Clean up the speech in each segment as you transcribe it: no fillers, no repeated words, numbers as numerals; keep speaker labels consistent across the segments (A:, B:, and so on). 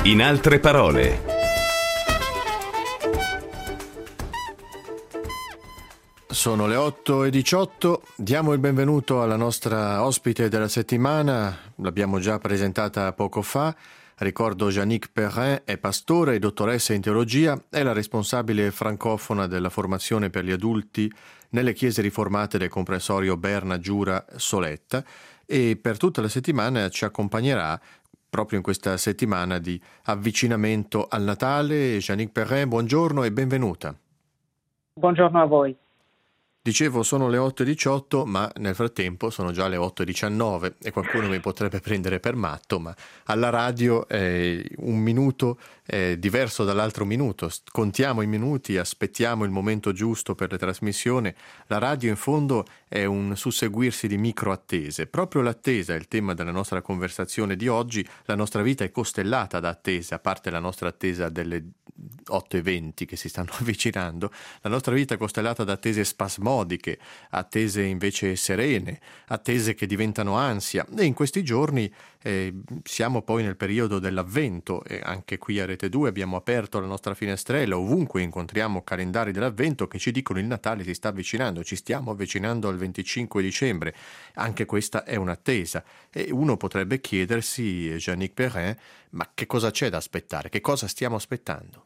A: In altre parole.
B: Sono le 8:18, diamo il benvenuto alla nostra ospite della settimana, l'abbiamo già presentata poco fa. Ricordo Jeannick Perrin, è pastore e dottoressa in teologia, è la responsabile francofona della formazione per gli adulti nelle chiese riformate del comprensorio Berna Giura Soletta e per tutta la settimana ci accompagnerà proprio in questa settimana di avvicinamento al Natale. Jeannick Perrin, buongiorno e benvenuta.
C: Buongiorno a voi.
B: Dicevo, sono le 8:18, ma nel frattempo sono già le 8:19 e qualcuno mi potrebbe prendere per matto, ma alla radio un minuto è diverso dall'altro minuto. Contiamo i minuti, aspettiamo il momento giusto per le trasmissioni. La radio in fondo è un susseguirsi di microattese. Proprio l'attesa è il tema della nostra conversazione di oggi. La nostra vita è costellata da attese, a parte la nostra attesa delle 8:20 che si stanno avvicinando. La nostra vita è costellata da attese spasmodiche, attese invece serene, attese che diventano ansia. E in questi giorni siamo poi nel periodo dell'Avvento e anche qui a Rete 2 abbiamo aperto la nostra finestrella. Ovunque incontriamo calendari dell'Avvento che ci dicono il Natale si sta avvicinando, ci stiamo avvicinando al 25 dicembre. Anche questa è un'attesa e uno potrebbe chiedersi, Jeannick Perrin, ma che cosa c'è da aspettare? Che cosa stiamo aspettando?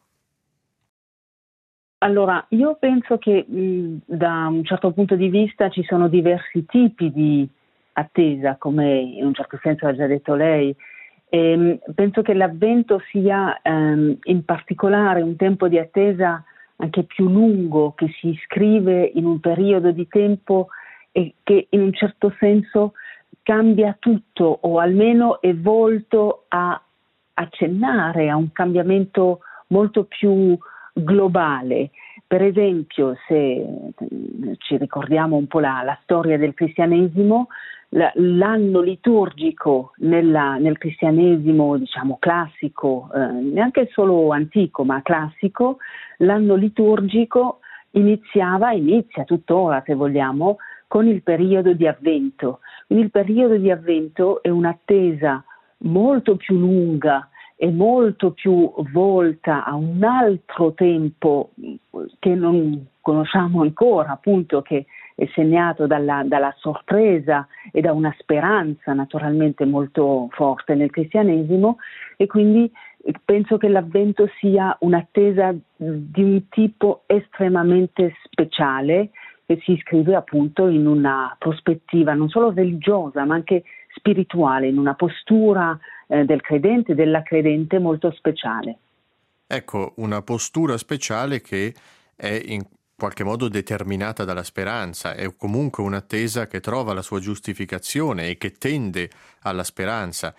C: Allora, io penso che da un certo punto di vista ci sono diversi tipi di attesa, come in un certo senso ha già detto lei. Penso che l'Avvento sia in particolare un tempo di attesa anche più lungo, che si iscrive in un periodo di tempo e che in un certo senso cambia tutto, o almeno è volto a accennare a un cambiamento molto più globale. Per esempio, se ci ricordiamo un po' la storia del cristianesimo, l'anno liturgico nel cristianesimo, diciamo classico, neanche solo antico ma classico, l'anno liturgico inizia tuttora, se vogliamo, con il periodo di Avvento. Quindi il periodo di Avvento è un'attesa molto più lunga e molto più volta a un altro tempo che non conosciamo ancora, appunto, che è segnato dalla sorpresa e da una speranza naturalmente molto forte nel cristianesimo, e quindi penso che l'Avvento sia un'attesa di un tipo estremamente speciale che si iscrive appunto in una prospettiva non solo religiosa ma anche spirituale, in una postura del credente, della credente molto speciale.
B: Ecco, una postura speciale che è in qualche modo determinata dalla speranza, è comunque un'attesa che trova la sua giustificazione e che tende alla speranza,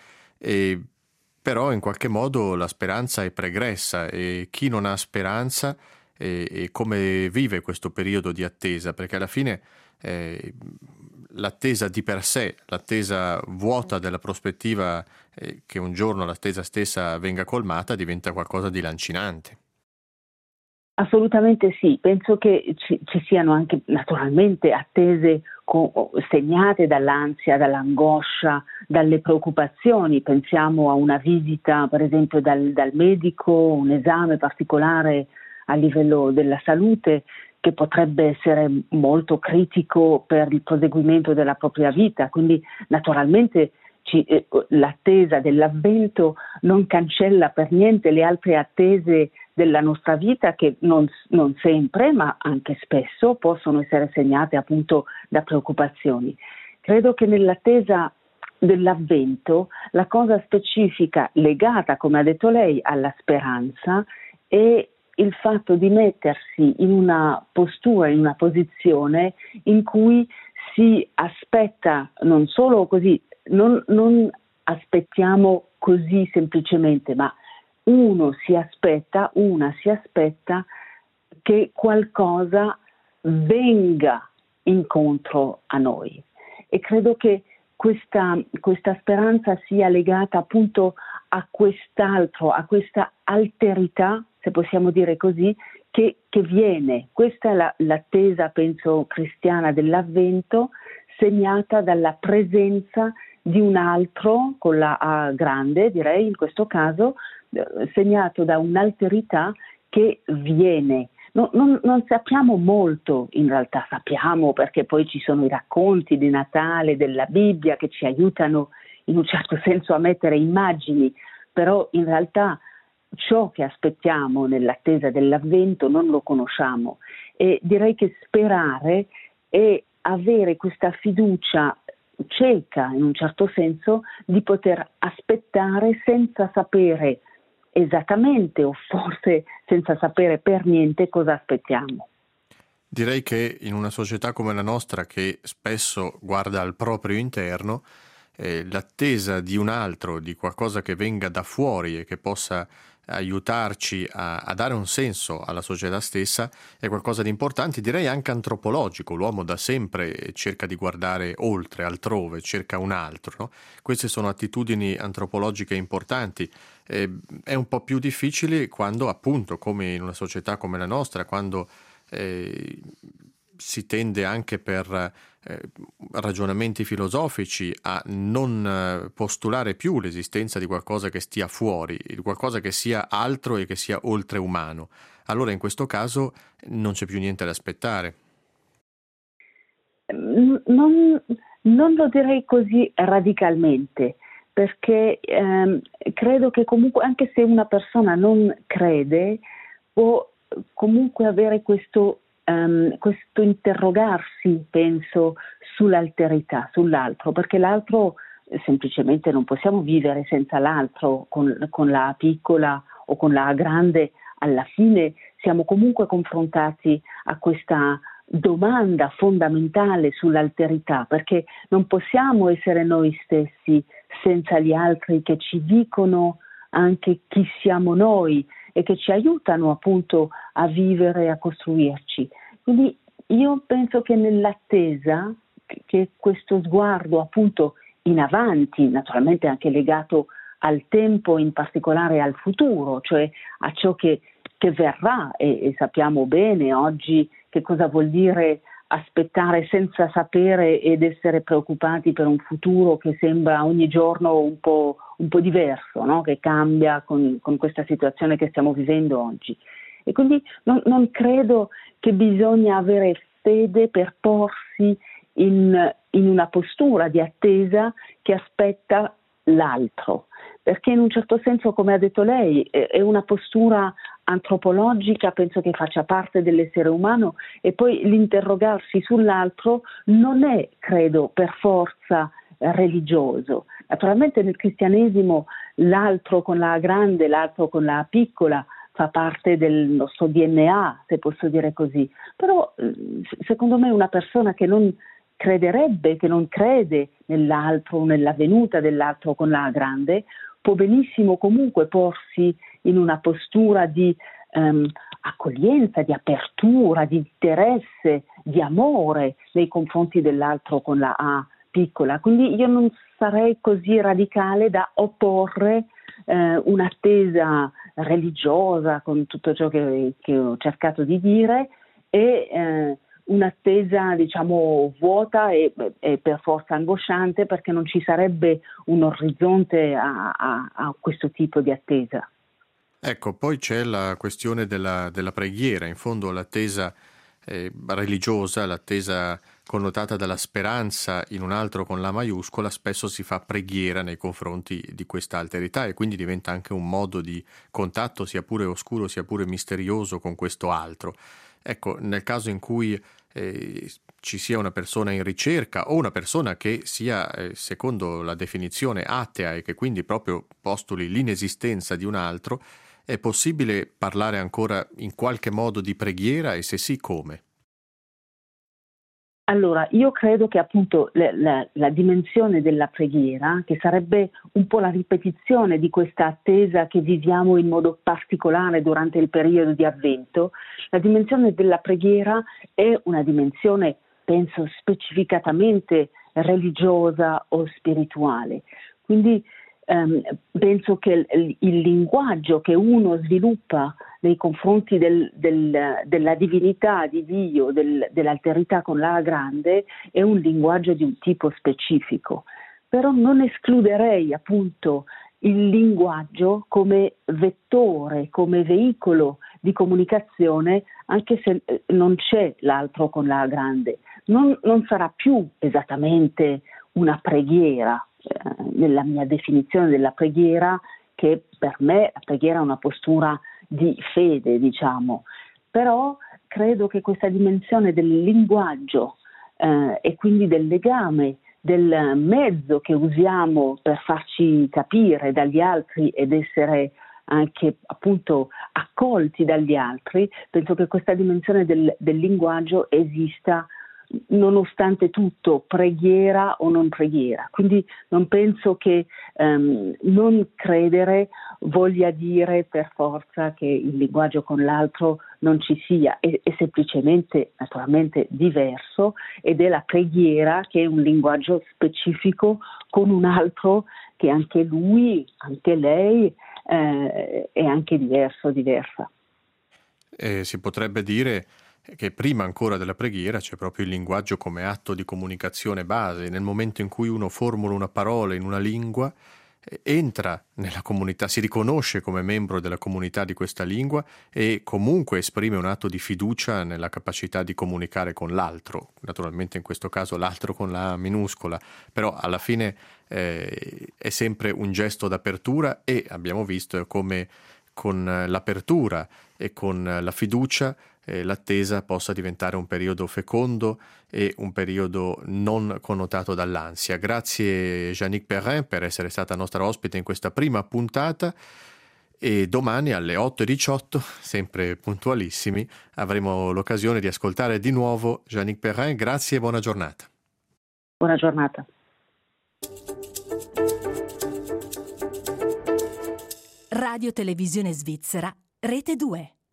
B: però in qualche modo la speranza è pregressa e chi non ha speranza e come vive questo periodo di attesa, perché alla fine l'attesa di per sé, l'attesa vuota della prospettiva che un giorno l'attesa stessa venga colmata, diventa qualcosa di lancinante.
C: Assolutamente sì, penso che ci siano anche naturalmente attese segnate dall'ansia, dall'angoscia, dalle preoccupazioni. Pensiamo a una visita per esempio dal medico, un esame particolare a livello della salute che potrebbe essere molto critico per il proseguimento della propria vita, quindi naturalmente l'attesa dell'Avvento non cancella per niente le altre attese della nostra vita che non sempre, ma anche spesso possono essere segnate appunto da preoccupazioni. Credo che nell'attesa dell'Avvento la cosa specifica legata, come ha detto lei, alla speranza è il fatto di mettersi in una postura, in una posizione in cui si aspetta non solo così, non aspettiamo così semplicemente, ma una si aspetta che qualcosa venga incontro a noi. E credo che questa speranza sia legata appunto a quest'altro, a questa alterità, se possiamo dire così, che viene. Questa è l'attesa, penso, cristiana dell'Avvento, segnata dalla presenza di un altro, con la A grande direi in questo caso, segnato da un'alterità che viene. Non sappiamo molto, in realtà sappiamo perché poi ci sono i racconti di Natale, della Bibbia che ci aiutano in un certo senso a mettere immagini, però in realtà ciò che aspettiamo nell'attesa dell'Avvento non lo conosciamo, e direi che sperare è avere questa fiducia cieca in un certo senso di poter aspettare senza sapere esattamente o forse senza sapere per niente cosa aspettiamo.
B: Direi che in una società come la nostra, che spesso guarda al proprio interno, l'attesa di un altro, di qualcosa che venga da fuori e che possa aiutarci a dare un senso alla società stessa, è qualcosa di importante, direi anche antropologico. L'uomo da sempre cerca di guardare oltre, altrove, cerca un altro, no? Queste sono attitudini antropologiche importanti. È un po' più difficile quando, appunto, come in una società come la nostra, quando si tende anche per ragionamenti filosofici a non postulare più l'esistenza di qualcosa che stia fuori, di qualcosa che sia altro e che sia oltreumano. Allora in questo caso non c'è più niente da aspettare.
C: Non lo direi così radicalmente, perché credo che comunque, anche se una persona non crede, può comunque avere questo interrogarsi, penso, sull'alterità, sull'altro, perché l'altro semplicemente non possiamo vivere senza l'altro, con la A piccola o con la A grande. Alla fine siamo comunque confrontati a questa domanda fondamentale sull'alterità, perché non possiamo essere noi stessi senza gli altri che ci dicono anche chi siamo noi e che ci aiutano appunto a vivere e a costruirci. Quindi io penso che nell'attesa, che questo sguardo appunto in avanti, naturalmente anche legato al tempo, in particolare al futuro, cioè a ciò che verrà, e sappiamo bene oggi che cosa vuol dire aspettare senza sapere ed essere preoccupati per un futuro che sembra ogni giorno un po' diverso, no? Che cambia con questa situazione che stiamo vivendo oggi. E quindi non credo che bisogna avere fede per porsi in una postura di attesa che aspetta l'altro, perché in un certo senso, come ha detto lei, è una postura antropologica, penso che faccia parte dell'essere umano, e poi l'interrogarsi sull'altro non è, credo, per forza religioso. Naturalmente nel cristianesimo l'altro con la A grande, l'altro con la A piccola fa parte del nostro DNA, se posso dire così, però secondo me una persona che non crederebbe, che non crede nell'altro o nella venuta dell'altro con la A grande, può benissimo comunque porsi in una postura di accoglienza, di apertura, di interesse, di amore nei confronti dell'altro con la A piccola. Quindi io non sarei così radicale da opporre un'attesa religiosa, con tutto ciò che ho cercato di dire, e un'attesa, diciamo, vuota e per forza angosciante, perché non ci sarebbe un orizzonte a questo tipo di attesa.
B: Ecco, poi c'è la questione della preghiera. In fondo l'attesa religiosa, l'attesa connotata dalla speranza in un altro con la maiuscola, spesso si fa preghiera nei confronti di questa alterità, e quindi diventa anche un modo di contatto, sia pure oscuro, sia pure misterioso, con questo altro. Ecco, nel caso in cui ci sia una persona in ricerca o una persona che sia, secondo la definizione, atea, e che quindi proprio postuli l'inesistenza di un altro, è possibile parlare ancora in qualche modo di preghiera, e se sì, come?
C: Allora, io credo che appunto la dimensione della preghiera, che sarebbe un po' la ripetizione di questa attesa che viviamo in modo particolare durante il periodo di Avvento, la dimensione della preghiera è una dimensione, penso, specificatamente religiosa o spirituale. Quindi penso che il linguaggio che uno sviluppa nei confronti della divinità di Dio, dell'alterità con la A grande, è un linguaggio di un tipo specifico. Però non escluderei appunto il linguaggio come vettore, come veicolo di comunicazione, anche se non c'è l'altro con la grande. Non sarà più esattamente una preghiera, nella mia definizione della preghiera, che per me la preghiera è una postura di fede, diciamo, però credo che questa dimensione del linguaggio e quindi del legame, del mezzo che usiamo per farci capire dagli altri ed essere anche appunto accolti dagli altri, penso che questa dimensione del linguaggio esista nonostante tutto, preghiera o non preghiera. Quindi non penso che non credere voglia dire per forza che il linguaggio con l'altro non ci sia, è semplicemente naturalmente diverso, ed è la preghiera che è un linguaggio specifico con un altro che anche lui, anche lei è anche diversa.
B: Si potrebbe dire che prima ancora della preghiera c'è proprio il linguaggio come atto di comunicazione base. Nel momento in cui uno formula una parola in una lingua, entra nella comunità, si riconosce come membro della comunità di questa lingua e comunque esprime un atto di fiducia nella capacità di comunicare con l'altro, naturalmente in questo caso l'altro con la A minuscola, però alla fine è sempre un gesto d'apertura, e abbiamo visto come con l'apertura e con la fiducia l'attesa possa diventare un periodo fecondo e un periodo non connotato dall'ansia. Grazie Jeannick Perrin per essere stata nostra ospite in questa prima puntata, e domani alle 8:18, sempre puntualissimi, avremo l'occasione di ascoltare di nuovo Jeannick Perrin. Grazie e buona giornata.
C: Buona giornata.
A: Radio Televisione Svizzera, Rete 2.